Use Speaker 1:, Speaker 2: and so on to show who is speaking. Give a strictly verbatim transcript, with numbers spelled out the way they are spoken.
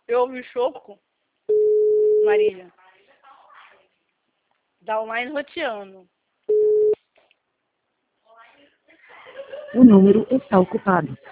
Speaker 1: Eu ouvi choco, Marília. Dá online roteando.
Speaker 2: O número está ocupado.